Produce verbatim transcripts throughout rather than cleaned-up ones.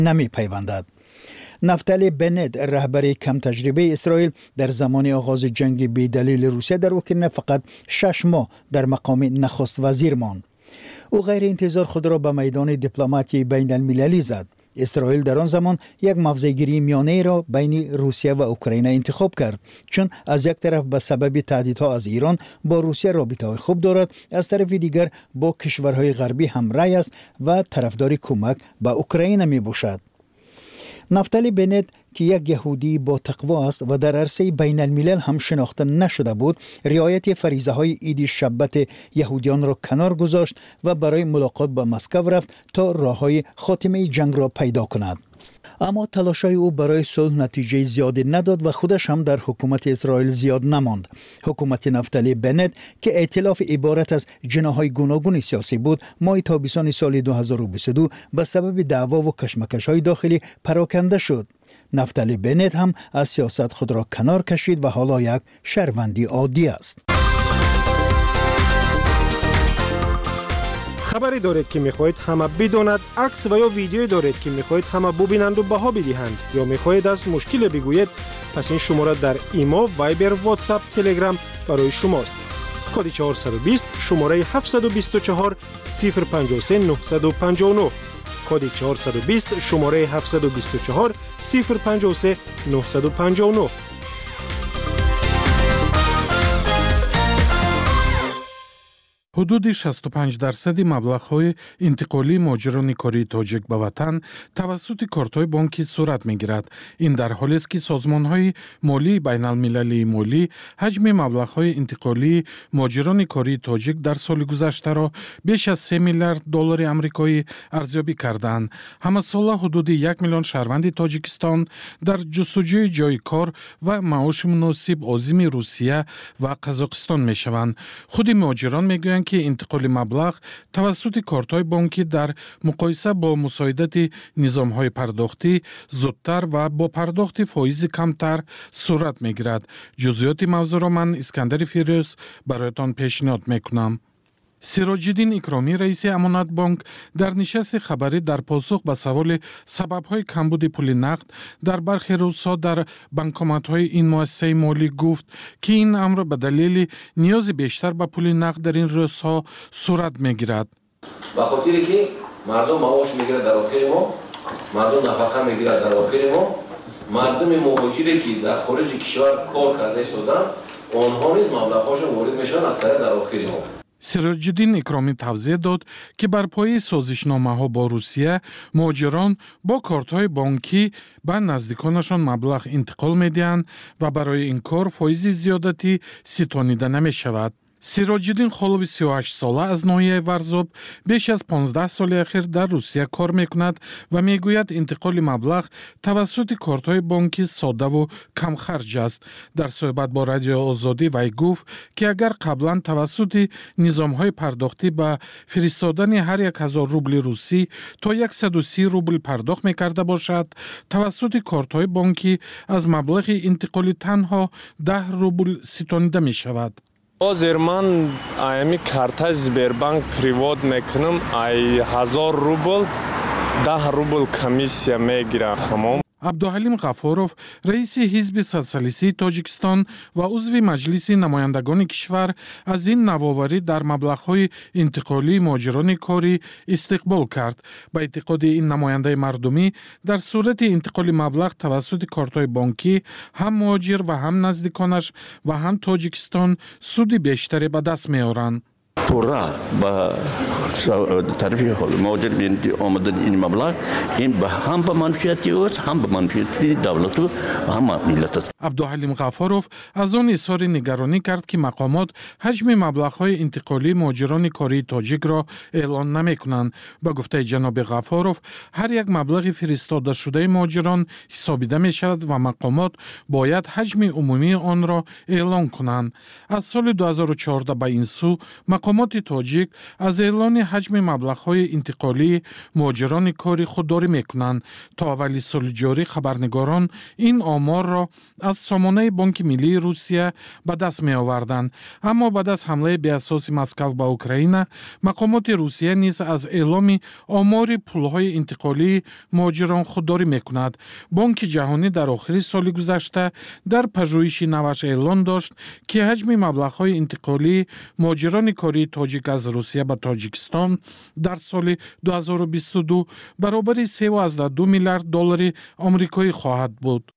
نمی پیوندد. نفتالی بنت رهبری کم تجربه اسرائیل در زمان آغاز جنگ بی‌دلیل روسیه در اوکراین فقط شش ماه در مقام نخست وزیر ماند. او غیر انتظار خود را به میدان دیپلماتی بین المللی زد. اسرائیل در آن زمان یک موضع‌گیری میانه را بین روسیه و اوکراین انتخاب کرد، چون از یک طرف به سبب تهدیدها از ایران با روسیه رابطه خوب دارد، از طرف دیگر با کشورهای غربی همراه است و طرفدار کمک به اوکراین می باشد. نفتالی بنت که یک یهودی با تقوا است و در عرصه بین الملل هم شناخته نشده بود، رعایت فریضه های عید شبت یهودیان را کنار گذاشت و برای ملاقات با مسکو رفت تا راه های خاتمه جنگ را پیدا کند. اما تلاش‌های او برای صلح نتیجه زیادی نداد و خودش هم در حکومت اسرائیل زیاد نماند. حکومت نفتالی بنت که ائتلاف عبارت از جناح‌های گوناگون سیاسی بود، ماه تابستان سال دو هزار و بیست و دو به سبب دعوا و کشمکش‌های داخلی پراکنده شد. نفتالی بنت هم از سیاست خود را کنار کشید و حالا یک شهروندی عادی است. خبری دارید که میخواهید همه بداند، عکس و یا ویدیویی دارید که میخواهید همه ببینند و بها بدهند، یا میخواهید از مشکل بگویید، پس این شماره در ایما، وایبر، واتساپ، تلگرام برای شماست. کد چهارصد و بیست شماره هفتصد و بیست و چهار صفر پنجاه و سه نهصد و پنجاه و نه. کد چهارصد و بیست شماره هفتصد و بیست و چهار صفر پنجاه و سه نهصد و پنجاه و نه. حدود شصت و پنج درصد مبلغ‌های انتقالی مهاجران کاری تاجیک به وطن توسط کارت‌های بانکی صورت می‌گیرد. این در حالی است که سازمان‌های مالی بین‌المللی مالی حجم مبلغ‌های انتقالی مهاجران کاری تاجیک در سال گذشته را بیش از سه میلیارد دلار آمریکایی ارزیابی کردند. همساله حدود یک میلیون شهروند تاجیکستان در جستجوی جای کار و معاش مناسب عازم روسیه و قزاقستان می‌شوند. خود مهاجران می‌گویند که انتقال مبلغ توسط کارت‌های بانکی در مقایسه با مساعدت نظام‌های پرداختی زودتر و با پرداخت فایز کمتر صورت می‌گیرد. جزئیات موضوع را من اسکندر فیروز برایتان پیشنهاد می‌کنم. سراج‌الدین اکرامی رئیس امانت بانک در نشست خبری در پاسخ به سوال سبب‌های کمبود پول نقد در برخی روزها در بانکومات‌های این مؤسسه مالی گفت که این امر به دلیل نیاز بیشتر به پول نقد در این روزها صورت می‌گیرد. به خاطر که مردم معاش می‌گیرند در آخر ماه، مردم نفقه می‌گیرند در آخر ماه، مردم مهاجری که در خارج کشور کار کرده شدند، آنها نیز مبلغ‌هاشون وارد میشن اکثر در آخر ماه. سراج‌الدین اکرامی توضیح داد که بر پایه سازشنامه‌ها با روسیه مهاجران با کارت‌های بانکی به نزدیکانشان مبلغ انتقال می‌دهند و برای این کار فایز زیادتی ستانیده نمی‌شود. سراج‌الدین خالوی سی و هشت ساله از ناحیه ورزاب بیش از پانزده سال اخیر در روسیه کار می‌کند و می‌گوید انتقال مبلغ توسط کارت‌های بانکی ساده و کم خرج است. در صحبت با رادیو آزادی وی گفت که اگر قبلا توسط نظام‌های پرداختی به فرستادن هر یک هزار روبل روسی تا صد و سی روبل پرداخت می‌کرده باشد، توسط کارت‌های بانکی از مبلغ انتقالی تنها ده روبل ستانیده می‌شود. Озер ман айми карта Сбербанк привод мекунам, ай ҳазор рубл, даҳ рубл комиссия мегирам тамом. عبدالحلیم غفاروف رئیس حزب سوسیالیستی تاجیکستان و عضو مجلس نمایندگان کشور از این نوآوری در مبلغ‌های انتقالی مهاجران کاری استقبال کرد. با اعتقاد این نماینده مردمی در صورت انتقال مبلغ توسط کارت‌های بانکی هم مهاجر و هم نزدیکانش و هم تاجیکستان سود بیشتری به دست می‌آورند. پورا با طرفی مهاجر آمدن این مبلغ این به هم به منفیتی اوست هم به منفیتی دولت و هم ملت است. عبدالحلیم غفاروف از آن اظهار نگرانی کرد که مقامات حجم مبلغ‌های انتقالی مهاجران کاری تاجیک را اعلان نمی‌کنند. با گفته جناب غفاروف هر یک مبلغ فرستاده شده مهاجران حسابیده می‌شود و مقامات باید حجم عمومی آن را اعلان کنند. از سال دو هزار و چهارده به این سو مقامات تاجیک از اعلان حجم مبلغ‌های انتقالی مهاجران کاری خودداری می‌کنند. تا اوایل سال جاری خبرنگاران این آمار را از سامانه بانک ملی روسیه به دست می‌آوردند. اما بعد از حمله بی‌اساس مسکو به اوکراین، مقامات روسیه نیز از اعلام آمار پول‌های انتقالی مهاجران خودداری می‌کند. بانک جهانی در آخر سال گذشته در پژوهش نوش اعلان داشت که حجم مبلغ‌های انتقالی مهاجران کاری تاجیک از روسیه به تاجیکستان در سال دو هزار و بیست و دو برابر سه و دو میلیارد دلار آمریکایی خواهد بود.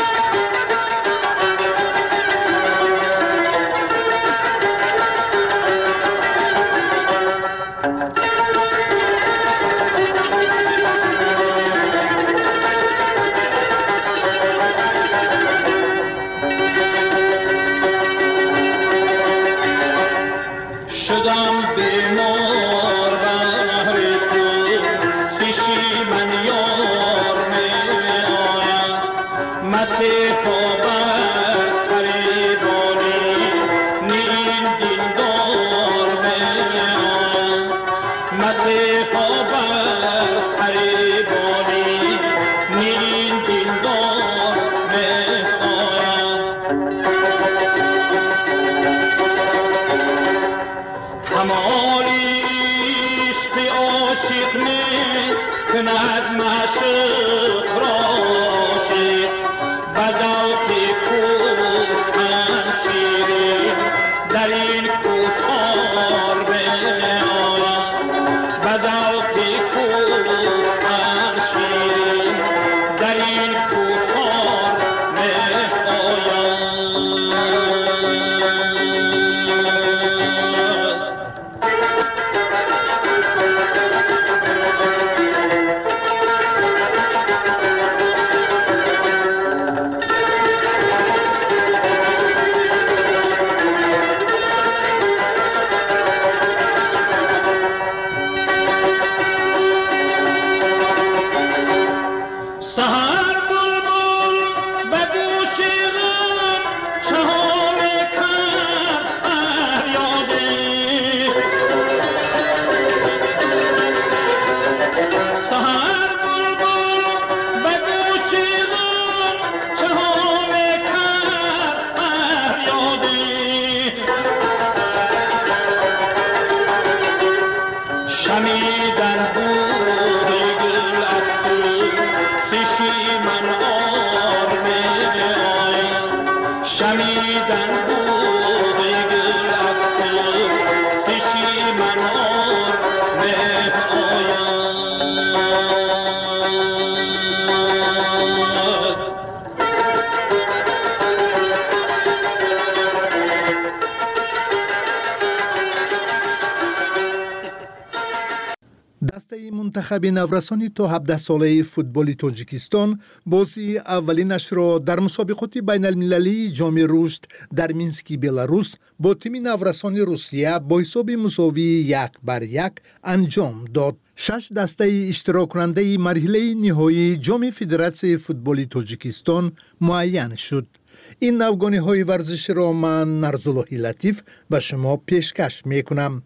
منتخب نورسانی تا هفده ساله فوتبال تاجیکستان بازی اولینش را در مسابقات بین المللی جام رشد در مینسک بلاروس با تیم نورسانی روسیه با حساب مساوی یک بر یک انجام داد. شش دسته اشتراک کننده مرحله نهایی جام فدراسیون فوتبال تاجیکستان معین شد. این نوگانی های ورزش را من نرزاللهی لطیف به شما پیشکش می کنم.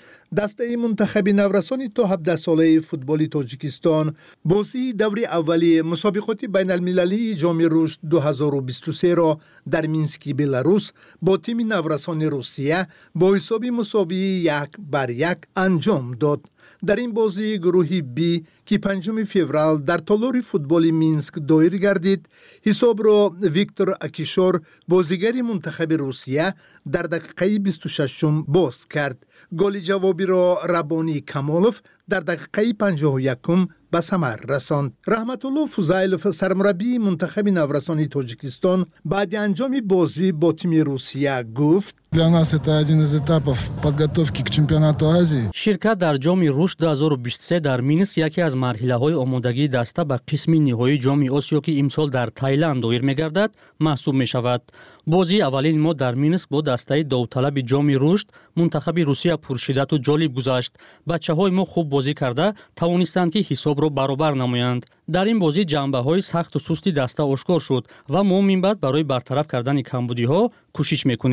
دسته منتخب نورسانی تا هفده ساله فوتبال تاجیکستان بازی دوری اولی مسابقات بین المللی جام رشد دو هزار و بیست و سه را در مینسک بلاروس با تیم نورسانی روسیه با حساب مساوی یک بر یک انجام داد. در این بازی گروه بی که پنجم فوریه در تالار فوتبال مینسک دایر گردید، حساب را ویکتور اکیشور بازیگر منتخب روسیه در دقیقه بیست و شش باز کرد. گل جوابی را ربانی کمالوف در دقیقه پنجاه و یک به ثمر رساند. رحمت الله فوزایلوف سرمربی منتخب نورسانی تاجیکستان بعد انجام بازی با تیم روسیه گفت: Для нас это один из этапов подготовки к чемпионату Азии. شرکت در جام رشد دو هزار و بیست و سه در مینسک یکی از مرحله‌های آمادگی دسته به قسم نهایی جام آسیا که امسال در تایلند دایر می‌گردد محسوب می‌شود. بازی اولین ما در مینسک با دسته داوطلب جام رشد منتخب روسیه پرشدت و جالب گذشت. بچه‌های ما خوب بازی کرده توانستند که حساب را برابر نمایند. در این بازی جنبه‌های سخت و سستی دسته آشکار شد و ما من بعد برای برطرف کردن کمبودی‌ها کوشش می‌کنیم.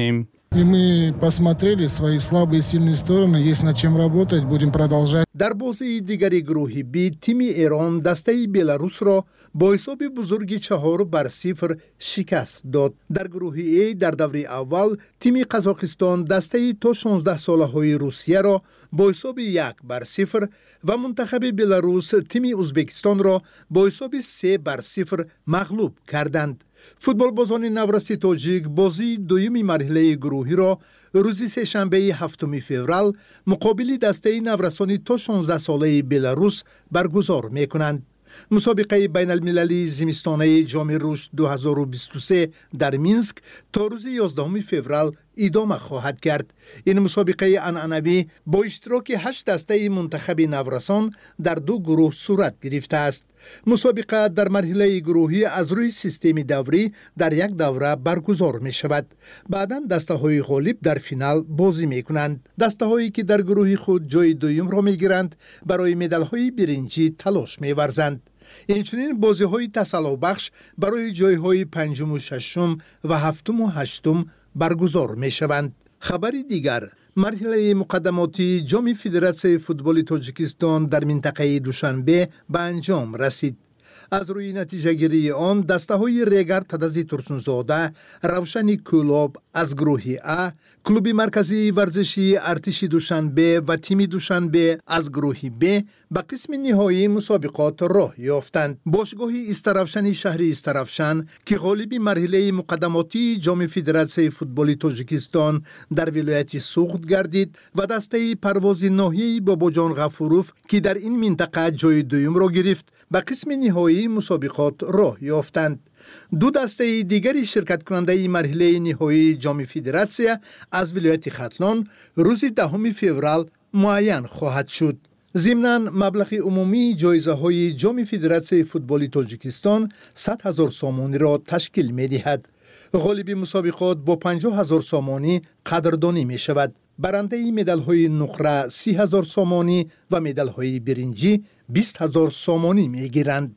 И мы посмотрели свои слабые и сильные стороны. Есть над чем работать. Будем продолжать. در بازی دیگری گروه بی تیم ایران دسته بلاروس را با حساب بزرگی چهار بر صفر شکست داد. در گروه ای در دوره اول تیم قزاقستان دسته تا شانزده ساله های روسیه را با حساب یک بر صفر و منتخب بلاروس تیم ازبکستان را با حساب سه بر صفر مغلوب کردند. فوتبال بازان نورستی تاجیک بازی دویمی مرحله گروهی را روز سه‌شنبه هفتم فوریه مقابل دسته نورسانی تا شانزده ساله بلاروس برگزار می‌کنند. مسابقه بین المللی زمستانه جام رشد دو هزار و بیست و سه در مینسک تا روز یازدهم فوریه ادامه خواهد کرد. این مسابقه عنعنوی با اشتراک هشت دسته منتخب نورسان در دو گروه صورت گرفته است. مسابقه در مرحله گروهی از روی سیستم دوری در یک دوره برگزار می شود. بعداً دسته های غالب در فینال بازی می کنند. دسته هایی که در گروه خود جای دوم را می گیرند برای مدال های برنجی تلاش می ورزند. اینچنین بازی های تسلا بخش برای جای های پنجم و ششم و هفتم و هشتم برگزار می شوند. خبر دیگر، مرحله مقدماتی جام فدراسیون فوتبال تاجیکستان در منطقه دوشنبه به انجام رسید. از روی نتیجه گیری آن دسته های ریگر تدزی ترسونزاده، روشنی کلوب از گروه ا، کلوب مرکزی ورزشی ارتش دوشنبه و تیم دوشنبه از گروه ب به قسم نهایی مسابقات راه یافتند. باشگاه استرافشن شهر استرافشن که غالب مرحله مقدماتی جام فدراسیون فوتبال تاجیکستان در ولایت سوخت گردید و دسته پرواز ناحیه‌ای باباجان غفوروف که در این منطقه جای دوم را گرفت به قسم نهایی مسابقات راه یافتند. دو دسته دیگری شرکت کننده مرحله نهایی جام فدراسیون از ولایت ختلان روز دهم فوریه معین خواهد شد. ضمناً مبلغ عمومی جایزه های جام فدراسیون فوتبال تاجیکستان صد هزار سامانی را تشکیل می دهد. غالب مسابقات با پنجاه هزار سامانی قدردانی می شود. برنده مدال های نقره سی هزار سامانی و مدال های برنجی بیست هزار سامانی می گیرند.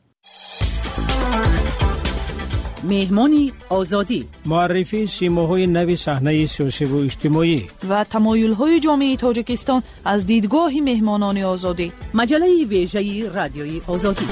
مهمانی آزادی، معرفی سیماهای نوی صحنه سیاسی و اجتماعی و تمایل‌های جامعه تاجیکستان از دیدگاه مهمانان آزادی. مجله ویژه رادیوی آزادی.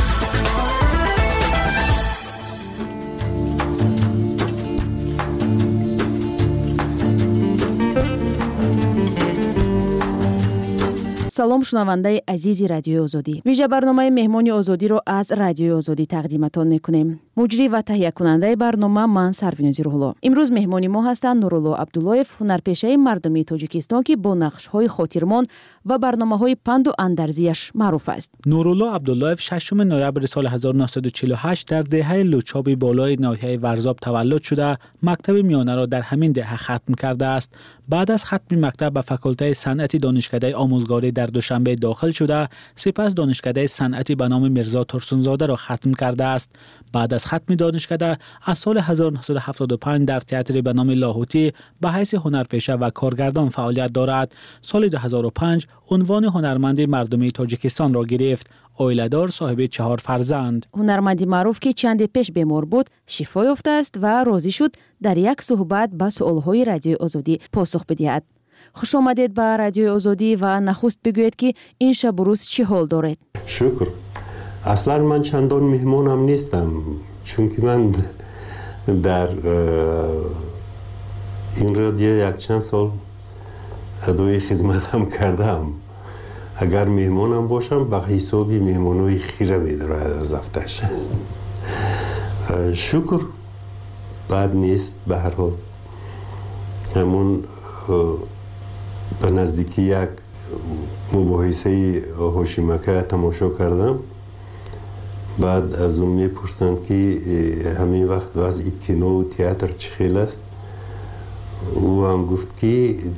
салом шунавандаи азизи радиои озодӣ. вижа барномаи меҳмони озодиро аз радиои озодӣ тақдиматон мекунем. муҷрӣ ва таҳиякунандаи барнома ман сарвинози рӯҳулло. имрӯз меҳмони мо ҳастанд нурулло абдуллоев, ҳунарпешаи мардумии тоҷикистон ки бо нақшҳои хотирмон ва барномаҳои панду андарзияш маъруф аст. нурулло абдуллоев шашум ноябри соли ҳазору наҳсаду чилу ҳашт дар деҳаи лучоби болои ноҳияи варзоб таваллуд шуда мактаби миёнаро дар ҳамин деҳа хатм кардааст. баъд аз хатми мактаб ба факултаи санъати донишкадаи омӯзгорӣ дар душанбе дохил шуда сипас донишкадаи санъати ба номи мирзо турсунзодаро хатм кардааст. баъд аз хатми донишкада аз соли ҳазору наҳсаду ҳафтоду панҷ дар театри ба номи лоҳутӣ ба ҳайси ҳунарпеша ва коргардон фаъолият дорад. соли ду ҳазору панҷ унвони ҳунарманди мардумии тоҷикистонро гирифт. оиладор, соҳиби чаҳор фарзанд. ҳунарманди маъруф ки чанде пеш бемор буд, шифо ёфтааст ва розӣ шуд дар як суҳбат ба суолҳои радиои озодӣ посух бидиҳад. хушомадед ба радиои озодӣ ва нахуст бигӯед ки ин шабу рӯз чӣ ҳол доред? шукр. аслан ман чандон меҳмонам нестам, чунки ман дар ин радио якчанд сол адои хизматам кардам. агар меҳмонам бошам ба ҳисоби меҳмонои хира медорад аз афташ. шукр, бад нест. ба ҳар ҳол ҳамон ба наздики як мубоҳисаи ҳошимака тамошо кардам. баъд аз он мепурсанд ки ҳамин вақт вазъи кинову театр чӣ хел аст. ӯ ҳам гуфт ки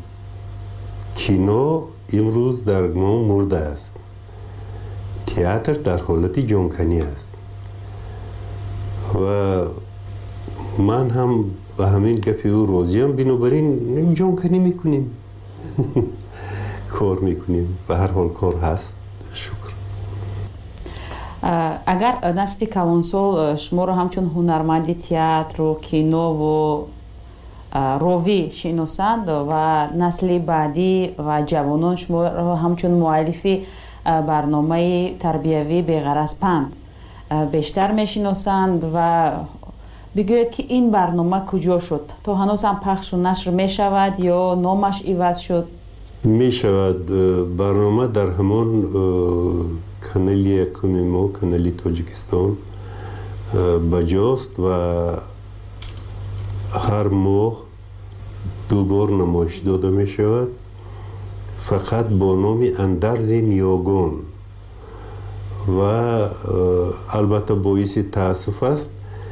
кино имрӯз дар мо мурдааст, театр дар ҳолати ҷонканӣ аст. ва ман ҳам ба ҳамин гапи ӯ розиам. бинобар ин ҷонканӣ мекунем, кор мекунем. ба ҳар ҳол кор ҳаст. шукр. агар насти калонсол шуморо ҳамчун ҳунарманди театру кинову روی شناسند و نسل بعدی و جوانان شما را همچون مؤلفی برنامه تربیوی بغرض پند بیشتر میشناسند و بگوید که این برنامه کجا شد؟ تا هنوز هم پخش و نشر می شود یا نامش عوض شد؟ می شود. برنامه در همان کانال یکم ما، کانال تاجیکستان بجاست و هر ماه دو بار نمایش داده می شود، فقط با نام اندرز نیاگان و البته باعث تاسف است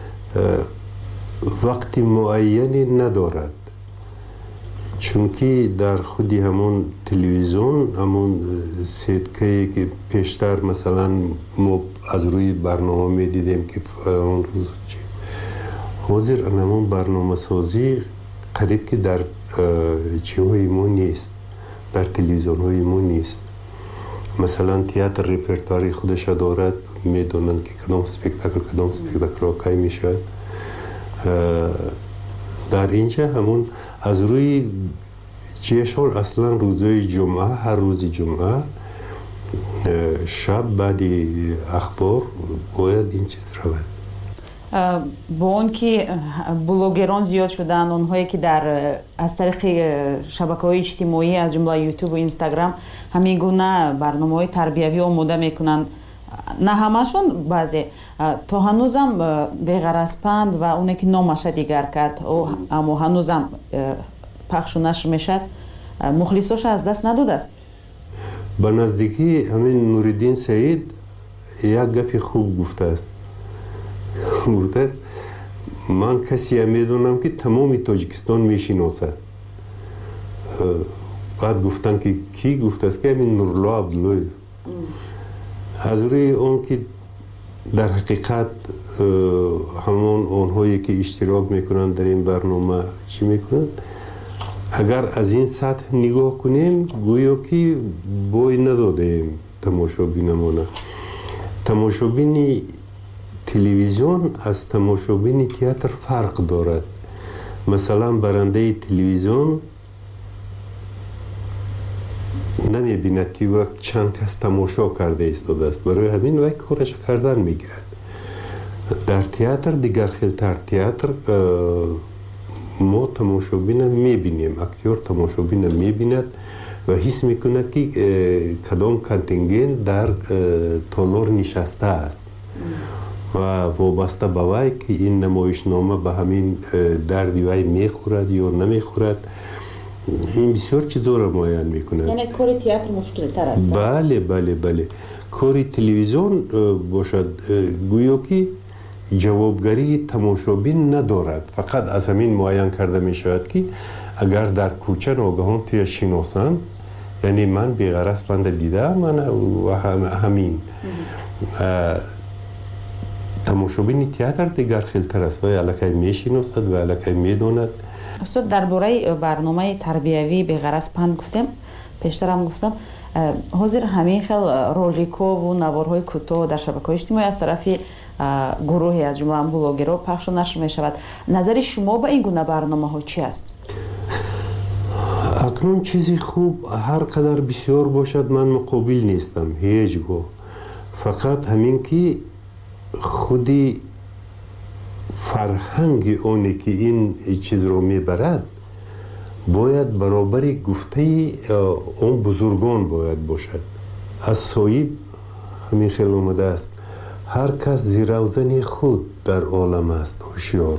وقتی معینی ندارد، چون که در خودی همون تلویزیون همون سیتکه که پیشتر مثلا ما از روی برنامه می دیدیم که فلان روز چی حاضر همون برنامه سازی قریب که در چیهای ما نیست، در تلویزیون های ما نیست. مثلا تئاتر رپرتواری خودش دارد، میدونند که کدام سپکتاکل کدام سپکتاکل کی می شود. در اینجا همون از روی چیشون اصلا روزهای جمعه، هر روز جمعه شب بعد اخبار باید این چیز رود. با اون که بلوگران زیاد شدن، اونهایی که در از طریق شبکه‌های اجتماعی از جمله یوتیوب و اینستاگرام همین گونه برنامه‌های تربیوی آماده میکنند، نه همشون، بعضی تا هنوزم بغرض پند و اونی که نامش دیگر کرد اما هنوزم پخش و نشر میشد، مخلصاش از دست نداده است. به نزدیکی همین نوردین سعید یک گپی خوب گفته است. گفته است من کسی میدونم که تمام تاجیکستان میشناسد. بعد گفتن که کی؟ گفته است که همین نورالله عبدالله. از روی اون که در حقیقت همون اونهایی که اشتراک میکنن در این برنامه چی میکنن، اگر از این سطح نگاه کنیم گویا که بوی ندادیم تماشابینمونه. تماشابین تلویزیون از تماشابین تئاتر فرق دارد. مثلا برنده تلویزیون نمی بیند که وقت چند کس تماشا کرده ایستاده است، برای همین وقت کارش کردن میگیرد. در تئاتر دیگر خیلتر، تئاتر ما تماشابین میبینیم، اکتور تماشابین میبیند و حس میکند که کدام کانتینگن در تالار نشسته است و وابسته به وی که این نمایشنامه به همین دردی وی میخورد یا نمیخورد. این بسیار چیزا را معین میکنه. یعنی کار تئاتر مشکل تر است. بله بله بله. کار تلویزیون باشد گویا که جوابگری تماشابین ندارد، فقط از همین معین کرده می شود که اگر در کوچه ناگهان توی شناسند، یعنی من بی‌غرض پند دیدم من و هم همین تماشابین تئاتر دیگر خیلتر است و الکی می شناسد و الکی می داند. استاد درباره برنامه تربیوی بغرض پند گفتم، پیشتر هم گفتم حاضر همین خیل رولیکو و نوارهای کوتاه در شبکه‌های اجتماعی از طرف گروهی از جمله بلاگرها پخش و نشر می شود. نظر شما به این گونه برنامه ها چی است؟ اکنون چیزی خوب هر قدر بسیار باشد من مقابل نیستم هیچگاه، فقط همین که خودی فرهنگ اونی که این چیز رو میبرد باید برابر گفته اون بزرگان باید باشد. از صاحب همین خیلی اومده است هر کس زیروزن خود در عالم است هوشیار،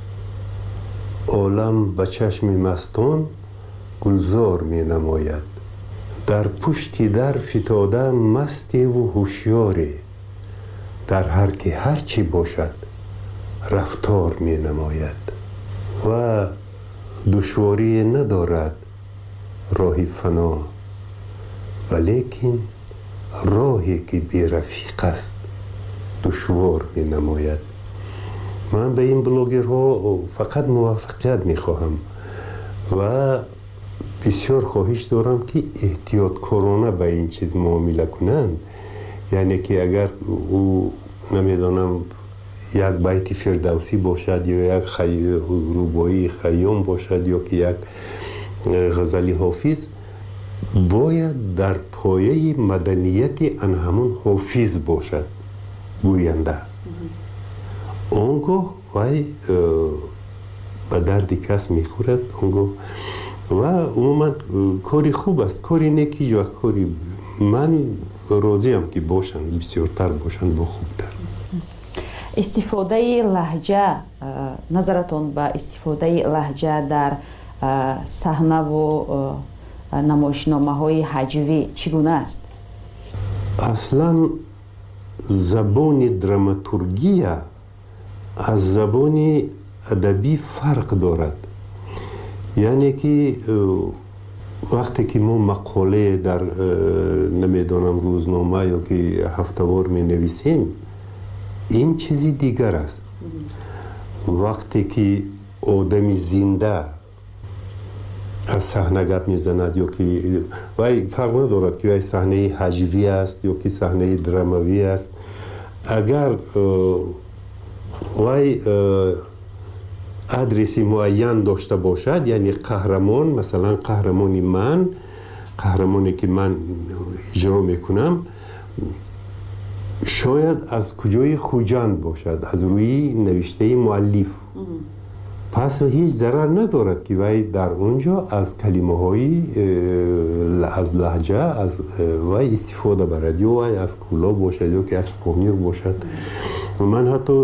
عالم به چشم مستان گلزار می نماید، در پشتی در فتاده مستی و هوشیاری، در هر که هر چی باشد رفتار می نماید و دشواری ندارد راهی فنا، ولیکن راهی که بی رفیق است دشوار می نماید. من به این بلاگرها فقط موفقیت می خواهم و بسیار خواهش دارم که احتیاط کارانه به این چیز معامله کنند. یعنی که اگر او نمیدانم یک بیت فردوسی باشد یا یک خی... روبایی خیام باشد یا که یک غزلی حافظ باید در پایه مدنیت ان همون حافظ باشد گوینده. اونگاه وای به درد کس میخورد اونگاه و عموما کاری خوب است، کاری نیکی یا کاری من راضیم که باشند بسیارتر باشند با خوبتر. استفاده لهجه، نظرتون به استفاده لهجه در صحنه و نمایشنامه های هجوی چگونه است؟ اصلا زبان دراماتورگی از زبان ادبی فرق دارد. یعنی که وقتی که ما مقاله در نمیدانم روزنامه یا که هفتهوار می نویسیم این چیزی دیگر است. وقتی که آدم زنده از صحنه گپ میزند یا که وای فرق ندارد که وای صحنه هجوی است یا که صحنه دراموی است، اگر وای ادرسی معین داشته باشد، یعنی قهرمان، مثلا قهرمانی من قهرمانی که من اجرا میکنم شاید از کجای خوجند باشد، از روی نوشته مؤلف. پس هیچ ضرر ندارد که وای در اونجا از کلمه های از لهجه از وای استفاده برد، یا وای از کولا باشد یا که از پامیر باشد. من حتی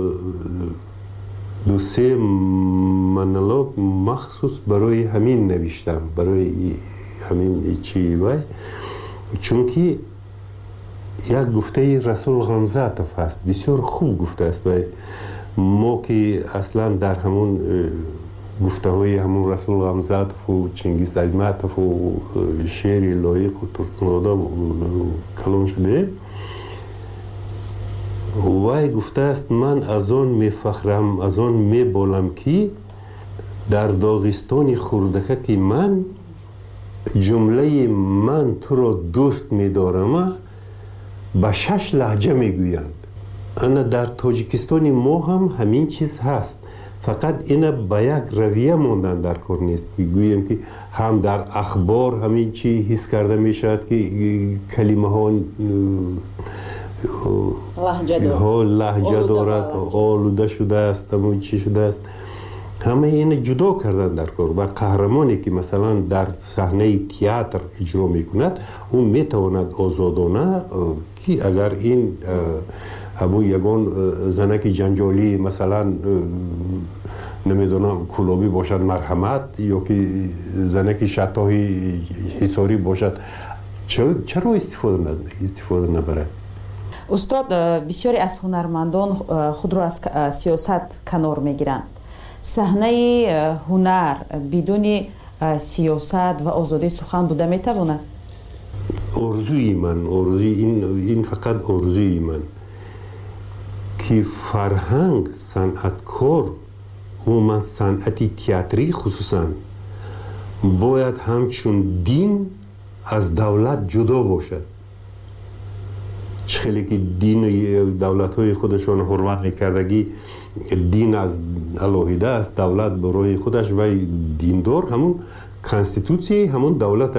دو سه منولوگ مخصوص برای همین نوشتم، برای همین چی وای، چون که یک گفته رسول غمزاتف است، بسیار خوب گفته است. وای ما که اصلا در همون گفته های همون رسول غمزاتف و چنگیز ایماتف و شعر لایق و ترتنادا کلام شده، وای گفته است من از آن می فخرم، از آن می بولم که در داغستان خوردکه که من جمله من تو را دوست می دارم به شش لهجه می گویند. انا در تاجیکستان ما هم همین چیز هست، فقط اینا به یک رویه ماندن در کار نیست که گوییم که هم در اخبار همین چی حس کرده می شود که کلمه ها لهجه دارد، آلوده شده است، همون چی شده است، همه این جدا کردن در کار. و قهرمانی که مثلا در صحنه تئاتر اجرا میکند اون میتواند آزادانه که اگر این همون یگان زنک جنجالی مثلا نمیدونم کلابی باشد مرحمت، یا که زنک شتاهی حساری باشد، چرا استفاده استفاده نبرد؟ استاد، بسیاری از هنرمندان خود را از سیاست کنار میگیرند. صحنه هنر بدون سیاست و آزادی سخن بوده میتواند؟ آرزوی من، آرزوی این این فقط آرزوی من که فرهنگ، صنعتکار و من صنعتی تئاتری خصوصا باید همچون دین از دولت جدا باشد. خیلی که دین دولت های خودشان حرمت میکردگی دین از علاهیده است، دولت برای خودش و دیندار همون کانستیتوسی همون دولت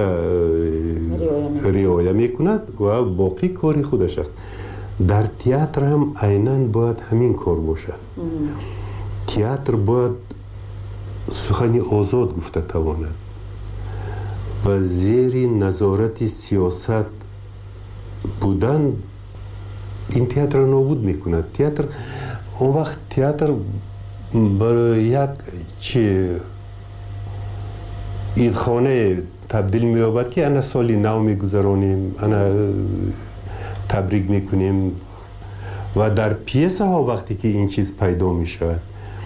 رعایت میکند و باقی کاری خودش است. در تئاتر هم عیناً باید همین کار باشد. تئاتر باید سخنی آزاد گفته تواند و زیر نظارت سیاست بودن این تئاتر نابود میکند. تئاتر اون وقت تئاتر برای یک چه ایدخانه تبدیل می‌یابد که انا سالی نو میگذرانیم، انا تبریک میکنیم و در پیسه ها وقتی که این چیز پیدا میشود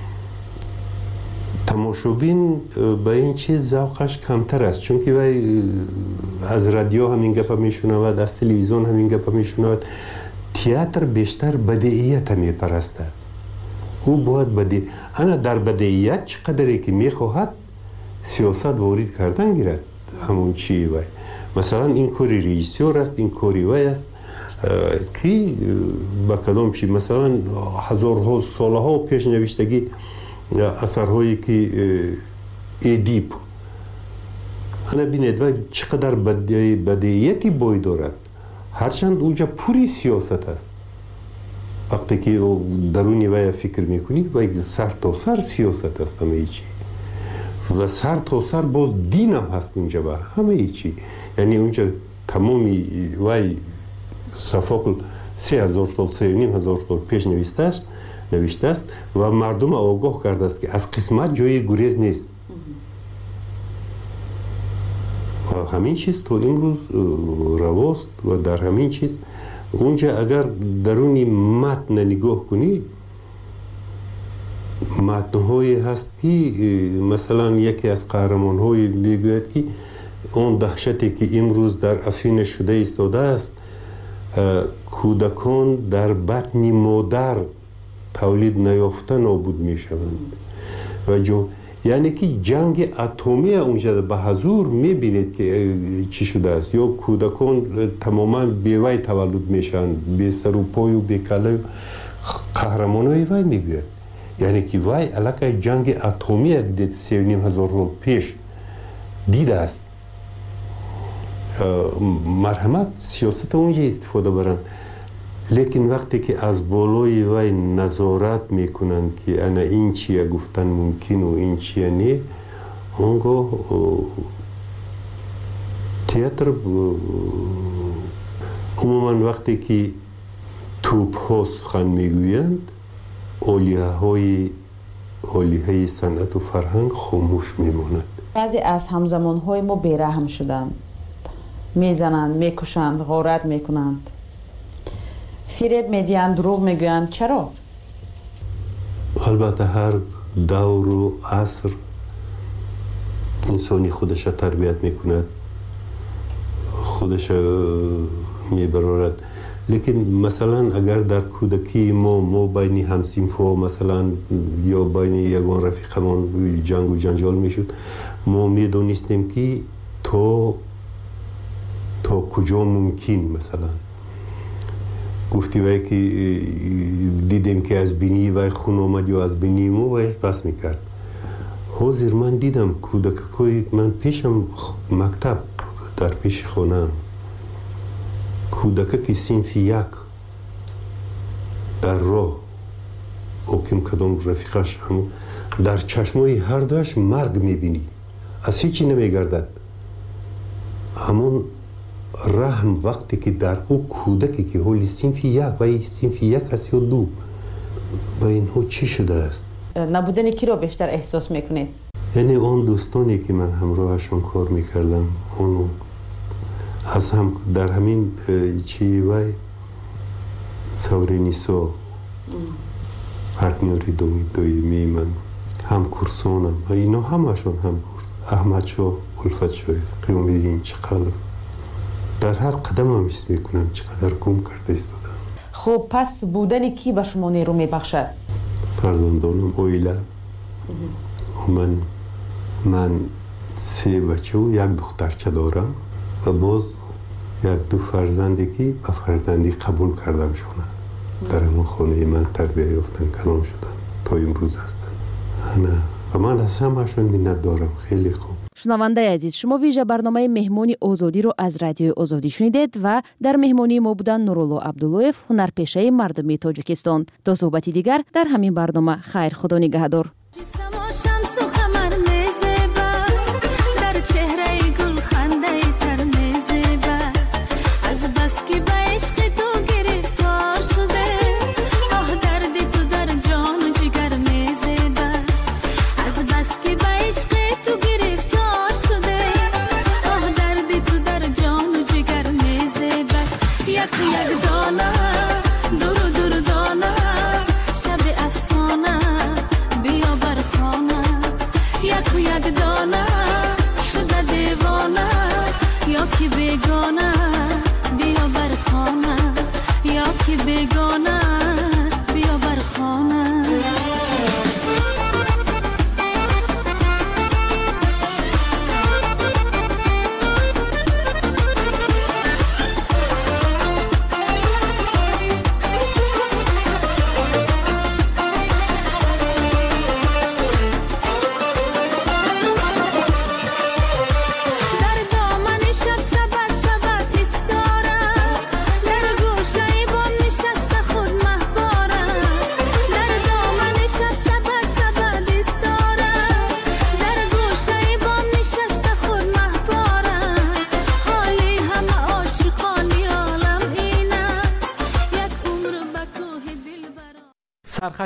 تماشابین به این چیز ذوقش کمتر است، چون که وای از رادیو همین گپ میشنود، از تلویزیون همین گپ میشنود. تئاتر بیشتر بدیهیت میپرستد، او باید بدی انا در بدیهیت چقدری که میخواهد سیاست وارد کردن گیرد همون چی وای. مثلا این کاری ریژیسور است، این کاری وای است. کی با کدام چی مثلا هزارها سالها پیش نوشتگی اثرهایی که ادیپ انا بینید و چقدر بدیهیتی بوی دارد هرچند اونجا پوری سیاست است وقتی که درونی وی فکر میکنی و سر تا سر سیاست است همه چی و سر تا سر باز دین هم هست اونجا و همه چی یعنی اونجا تمامی وی صفاقل سه هزار سال سه نیم هزار سال پیش نوشته است نوشته است و مردم آگاه کرده است که از قسمت جای گریز نیست و همین چیز تو امروز رواست و در همین چیز اونجا اگر درونی متن نگاه کنی متن‌هایی هست که مثلا یکی از قهرمان‌های میگوید که اون دهشتی که امروز در افیون شده ایستاده است کودکان در بطن مادر تولید نیافته نابود میشوند و جو یعنی که جنگ اتمی اونجا به حضور میبینید که چی شده است یا کودکان تماما بیوی تولد میشن بی سر و پای و بی کله قهرمانای وی میگوید یعنی که وی علاقه جنگ اتمی دید سی و نیم هزار سال پیش دیده است مرحمت سیاست اونجا استفاده برن لیکن وقتی که از بالای وی نظارت میکنند که انا این چیه گفتن ممکن و این چیه نه اونگاه تئاتر عموما وقتی که توپ ها سخن میگویند اولیه های اولیه های صنعت و فرهنگ خاموش میماند بعضی از همزمان های ما بیرحم شدند میزنند میکشند غارت میکنند فریب میدیند دروغ میگویند چرا؟ البته هر دور و عصر انسانی خودش تربیت میکند خودش میبرارد لیکن مثلا اگر در کودکی ما ما بین همسینفا مثلا یا بین یگان رفیقمان جنگ و جنجال میشد ما میدونستیم که تو تا کجا ممکن مثلا گفتی وای که دیدیم که از بینی وای خون آمد یا از بینی ما وای بس میکرد حاضر من دیدم کودکای من پیشم مکتب در پیش خانم کودک که صنف یک در راه اوکیم کدام رفیقش هم در چشمای هر دوش مرگ میبینی از هیچی نمیگردد همون رحم وقتی که در او کودکی که حالی صنف یک و صنف یک است یا دو با اینها چی شده است؟ نبودن کی رو بیشتر احساس میکنید؟ یعنی اون دوستانی که من همراهشون کار میکردم اون از هم در همین چی وای سورینیسو پارتنری دومی دویمی من هم کورسونم و اینا همشون هم کورس احمد شو الفت شوی قیام دیدین چقدر در هر قدم هم حس میکنم چقدر گم کرده ایستادم. خب پس بودن کی به شما نیرو میبخشد؟ فرزندانم اویلا من من سه بچه و یک دخترچه دارم و باز یک دو فرزندی که به فرزندی قبول کردم شونه در همون خانه من تربیه یافتن کلام شدن تا امروز هستن انا و من از همشون منت دارم خیلی خوب. شنونده عزیز شما ویژه برنامه مهمانی آزادی رو از رادیو آزادی شنیدید و در مهمانی ما بودن نورالله عبداللویف هنرپیشه مردمی تاجیکستان. تا صحبتی دیگر در همین برنامه خیر خدا نگهدار.